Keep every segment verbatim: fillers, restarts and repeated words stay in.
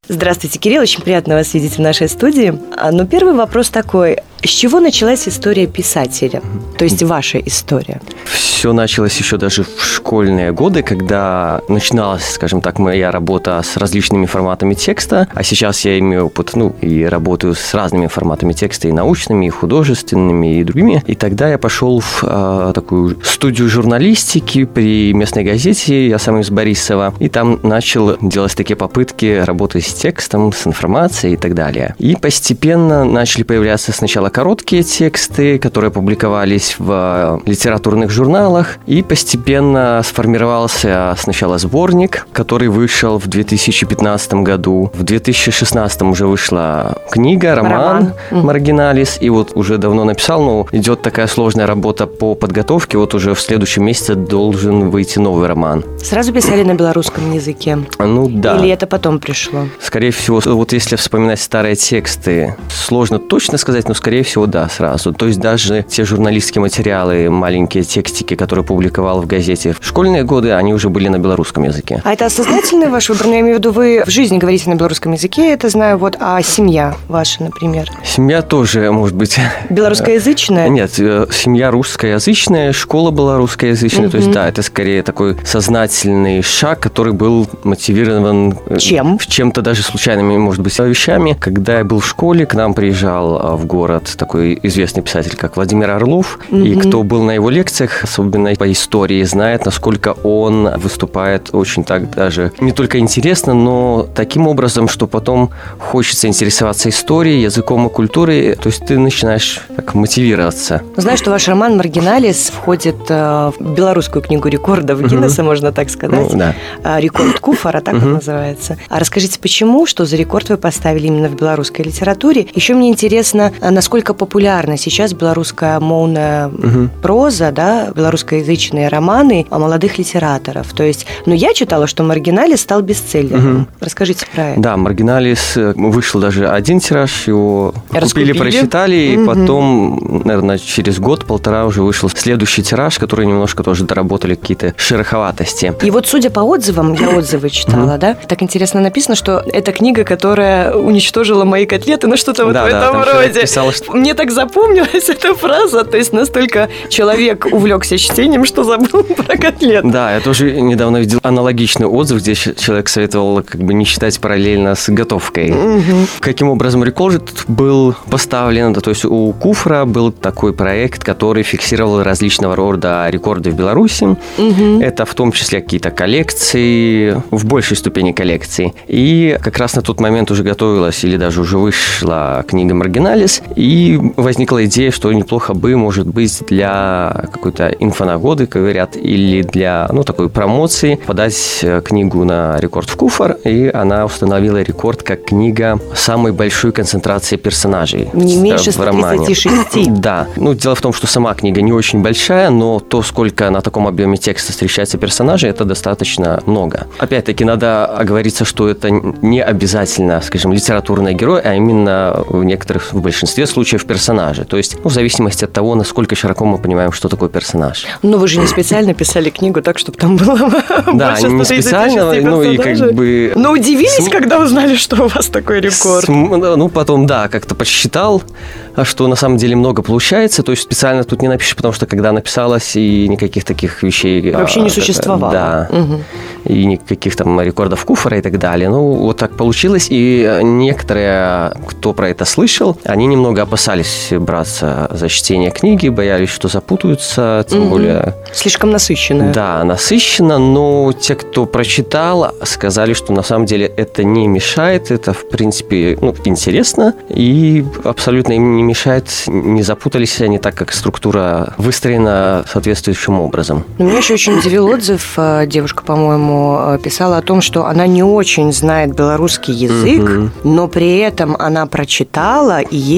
Здравствуйте, Кирилл, очень приятно вас видеть в нашей студии. Ну, первый вопрос такой. С чего началась история писателя? То есть ваша история? Все началось еще даже в школьные годы, когда начиналась, скажем так, моя работа с различными форматами текста. А сейчас я имею опыт, ну, и работаю с разными форматами текста, и научными, и художественными, и другими. И тогда я пошел в э, такую студию журналистики при местной газете, я сам из Борисова. И там начал делать такие попытки работать с текстом, с информацией и так далее. И постепенно начали появляться сначала короткие тексты, которые публиковались в литературных журналах, и постепенно сформировался сначала сборник, который вышел в две тысячи пятнадцатом году. В две тысячи шестнадцатом уже вышла книга, роман, роман. «Маргиналис», и вот уже давно написал, но идет такая сложная работа по подготовке, вот уже в следующем месяце должен выйти новый роман. Сразу писали на белорусском языке? Ну да. Или это потом пришло? Скорее всего, вот если вспоминать старые тексты, сложно точно сказать, но скорее всего, да, сразу. То есть даже те журналистские материалы, маленькие текстики, которые публиковал в газете в школьные годы, они уже были на белорусском языке. А это осознательный ваш выбор? Я имею в виду, вы в жизни говорите на белорусском языке, это знаю, вот, а семья ваша, например? Семья тоже, может быть... Белорусскоязычная? Нет, семья русскоязычная, школа была русскоязычная, угу. То есть, да, это скорее такой сознательный шаг, который был мотивирован... Чем? Чем-то даже случайными, может быть, вещами. Когда я был в школе, к нам приезжал в город такой известный писатель, как Владимир Орлов, mm-hmm. и кто был на его лекциях, особенно по истории, знает, насколько он выступает очень так даже не только интересно, но таким образом, что потом хочется интересоваться историей, языком и культурой, то есть ты начинаешь так мотивироваться. Знаю, что ваш роман «Маргиналис» входит в белорусскую книгу рекордов Гиннесса, mm-hmm. можно так сказать. Ну, да. Рекорд Куфара, так mm-hmm. он называется. А расскажите, почему, что за рекорд вы поставили именно в белорусской литературе? Еще мне интересно, насколько популярна сейчас белорусская моўная угу. проза, да, белорусскоязычные романы о молодых литераторов. То есть, ну, я читала, что «Маргиналис» стал бестселлером. Угу. Расскажите про это. Да, «Маргиналис» вышел даже один тираж, его Раскупили. купили, прочитали, угу. и потом, наверное, через год-полтора уже вышел следующий тираж, который немножко тоже доработали какие-то шероховатости. И вот, судя по отзывам, я отзывы читала, угу. да, так интересно написано, что это книга, которая уничтожила мои котлеты, ну, что-то вот да, в да, этом роде. Писала, что... Мне так запомнилась эта фраза, то есть настолько человек увлекся чтением, что забыл про котлет. Да, я тоже недавно видел аналогичный отзыв, где человек советовал как бы не читать параллельно с готовкой. Угу. Каким образом рекорд был поставлен? То есть у Куфра был такой проект, который фиксировал различного рода рекорды в Беларуси. Угу. Это в том числе какие-то коллекции, в большей ступени коллекции. И как раз на тот момент уже готовилась или даже уже вышла книга «Маргиналис», и возникла идея, что неплохо бы, может быть, для какой-то инфонагоды, как говорят, или для, ну, такой промоции подать книгу на рекорд в Куфар, и она установила рекорд как книга самой большой концентрации персонажей. Не меньше ста тридцати шести. Да. Ну, дело в том, что сама книга не очень большая, но то, сколько на таком объеме текста встречается персонажей, это достаточно много. Опять-таки, надо оговориться, что это не обязательно, скажем, литературный герой, а именно в некоторых, в большинстве случаев персонажи. То есть, ну, в зависимости от того, насколько широко мы понимаем, что такое персонаж. Но вы же не специально писали книгу так, чтобы там было да, больше не специально, ну и как бы... Но удивились, См... когда узнали, что у вас такой рекорд? См... Ну, потом, да, как-то посчитал, что на самом деле много получается. То есть специально тут не напишешь, потому что когда написалось, и никаких таких вещей... Вообще не существовало. Да. Угу. И никаких там рекордов Куфара и так далее. Ну, вот так получилось. И некоторые, кто про это слышал, они немного опасались браться за чтение книги, боялись, что запутаются, тем угу. более... Слишком насыщенно. Да, насыщенно, но те, кто прочитал, сказали, что на самом деле это не мешает, это, в принципе, ну, интересно, и абсолютно им не мешает, не запутались они так, как структура выстроена соответствующим образом. Но меня еще очень удивил отзыв. Девушка, по-моему, писала о том, что она не очень знает белорусский язык, угу. но при этом она прочитала, и ей понравилось.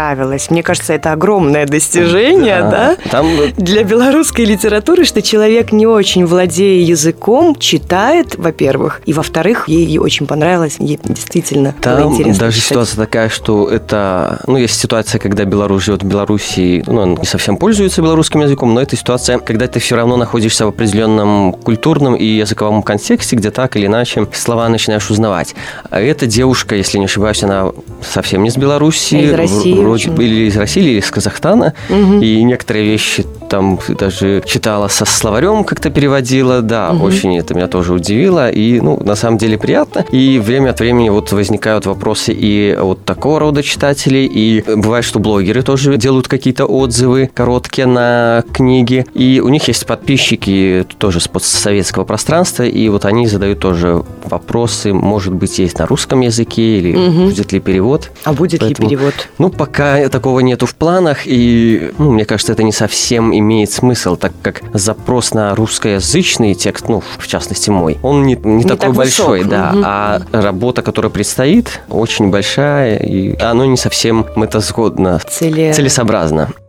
понравилось. Мне кажется, это огромное достижение, да, да? Там... для белорусской литературы, что человек, не очень владея языком, читает, во-первых, и, во-вторых, ей очень понравилось, ей действительно там было интересно даже читать. Ситуация такая, что это... Ну, есть ситуация, когда белорус живет в Беларуси, ну, он не совсем пользуется белорусским языком, но это ситуация, когда ты все равно находишься в определенном культурном и языковом контексте, где так или иначе слова начинаешь узнавать. А эта девушка, если не ошибаюсь, она совсем не с Беларуси, из России, вроде бы или из России, или из Казахстана, угу. И некоторые вещи там даже читала со словарем, как-то переводила, да, угу. Очень это меня тоже удивило, и, ну, на самом деле приятно, и время от времени вот возникают вопросы и вот такого рода читателей, и бывает, что блогеры тоже делают какие-то отзывы короткие на книги, и у них есть подписчики тоже с постсоветского пространства, и вот они задают тоже вопросы, может быть, есть на русском языке, или угу. будет ли перевод. А будет Поэтому, ли перевод? Ну, пока такого нету в планах, и, ну, мне кажется, это не совсем имеет смысл, так как запрос на русскоязычный текст, ну, в частности мой, он не, не, не такой так большой, высок. Да, угу. А работа, которая предстоит, очень большая, и оно не совсем метасгодно, Цели... целесообразно.